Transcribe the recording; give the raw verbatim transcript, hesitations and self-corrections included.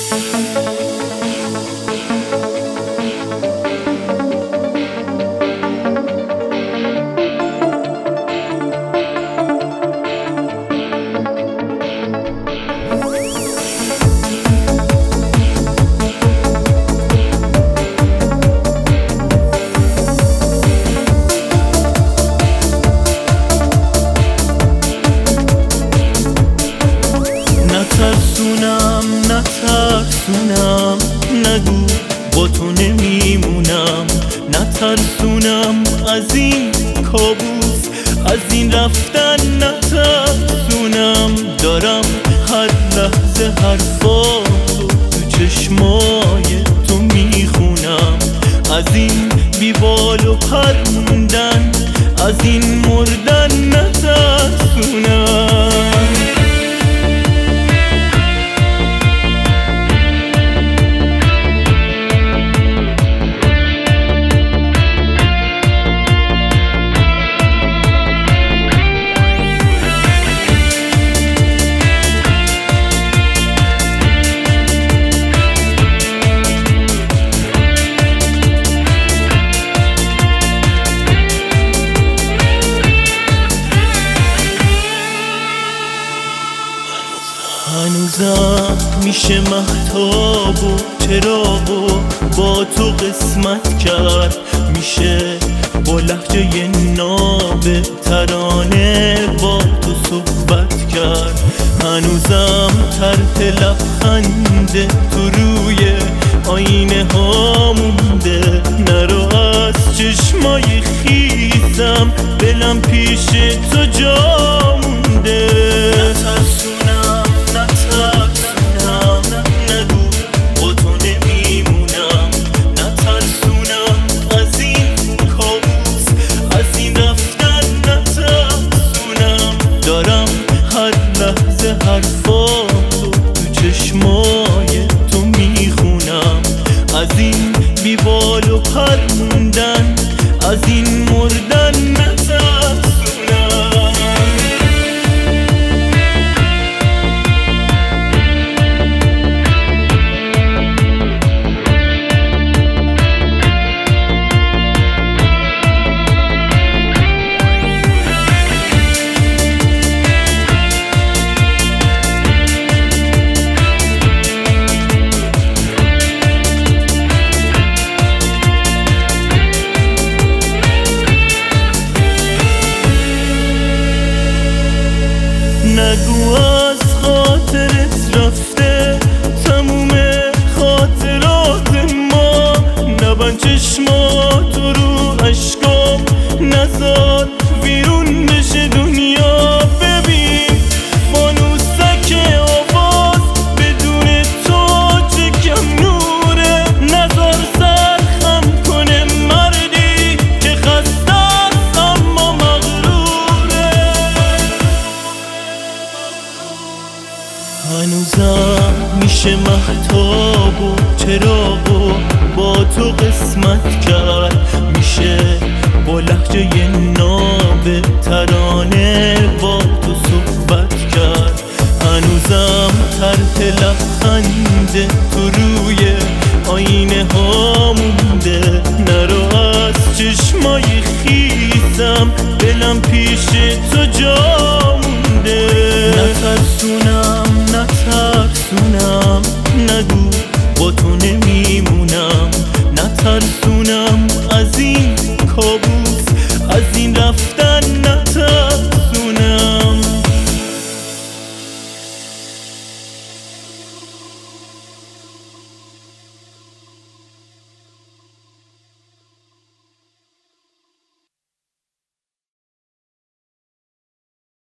نترسونم نترسونم نگو با تو نمیمونم، نترسونم از این کابوس، از این رفتن نترسونم. دارم هر لحظه حرفاتو تو چشمای تو میخونم، از این بیبال و پروندن، از این مردن نترسونم. هنوزم میشه مهتاب و چراغ و با تو قسمت کرد، میشه با لهجه ناب ترانه با تو صحبت کرد. هنوزم طرح لبخنده تو روی آینه ها مونده، نرو از چشمای خیسم دلم پیش تو جا مونده. نترسونم نترسونم نگو با تو نمیمونم، نترسونم از این کابوس، از این رفتن نترسونم. دارم هر لحظه حرفاتو تو چشمای تو میخونم، از این بیبال و پروندن، از این مردن نترسونم. نگو از خاطرت رفته تموم خاطرات ما، نبند چشماتو رو اشکام، نزار بیرون بشه دنیا. ببین فانوسک آواز بدون تو چه کم نوره، نزار سرخم کنه مردی که خسته است اما مغروره. هنوزم میشه مهتاب و چراغ و با تو قسمت کرد، میشه با لهجه ناب ترانه با تو صحبت کرد. هنوزم طرح لبخنده تو روی آینه ها مونده، نرو از چشمای خیسم دلم پیش تو جا مونده. نترسونم نترسونم نگو با تو نمی